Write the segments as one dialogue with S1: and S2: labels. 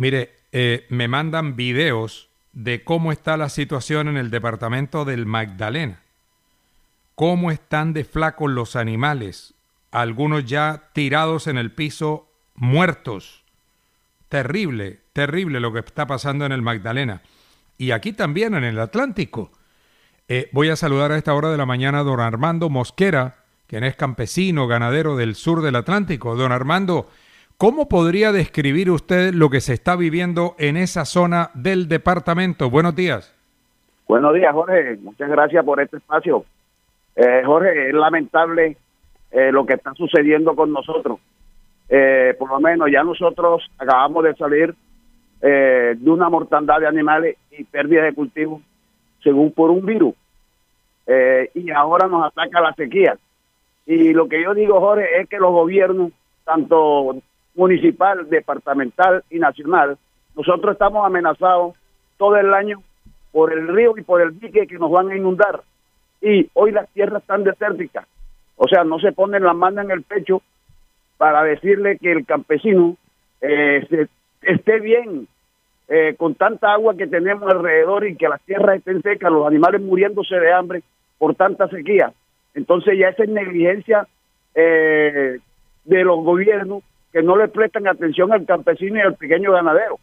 S1: Mire, me mandan videos de cómo está la situación en el departamento del Magdalena. Cómo están de flacos los animales. Algunos ya tirados en el piso, muertos. Terrible, terrible lo que está pasando en el Magdalena. Y aquí también en el Atlántico. Voy a saludar a esta hora de la mañana a don Armando Mosquera, quien es campesino, ganadero del sur del Atlántico. Don Armando, ¿cómo podría describir usted lo que se está viviendo en esa zona del departamento? Buenos días.
S2: Buenos días, Jorge. Muchas gracias por este espacio. Jorge, es lamentable lo que está sucediendo con nosotros. Por lo menos ya nosotros acabamos de salir de una mortandad de animales y pérdida de cultivos según por un virus. Y ahora nos ataca la sequía. Y lo que yo digo, Jorge, es que los gobiernos, tanto municipal, departamental y nacional, nosotros estamos amenazados todo el año por el río y por el dique que nos van a inundar. Y hoy las tierras están desérticas. O sea, no se ponen la mano en el pecho para decirle que el campesino esté bien con tanta agua que tenemos alrededor y que las tierras estén secas, los animales muriéndose de hambre por tanta sequía. Entonces ya esa es negligencia de los gobiernos que no le prestan atención al campesino y al pequeño ganadero.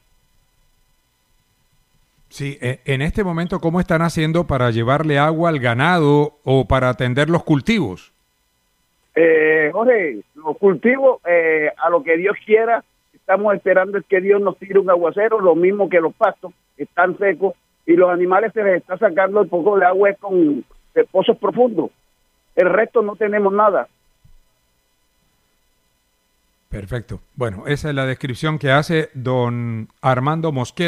S1: Sí, en este momento, ¿cómo están haciendo para llevarle agua al ganado o para atender los cultivos?
S2: Jorge, los cultivos, a lo que Dios quiera, estamos esperando es que Dios nos tire un aguacero, lo mismo que los pastos, están secos, y los animales se les está sacando el poco de agua con pozos profundos. El resto no tenemos nada.
S1: Perfecto. Bueno, esa es la descripción que hace don Armando Mosquera.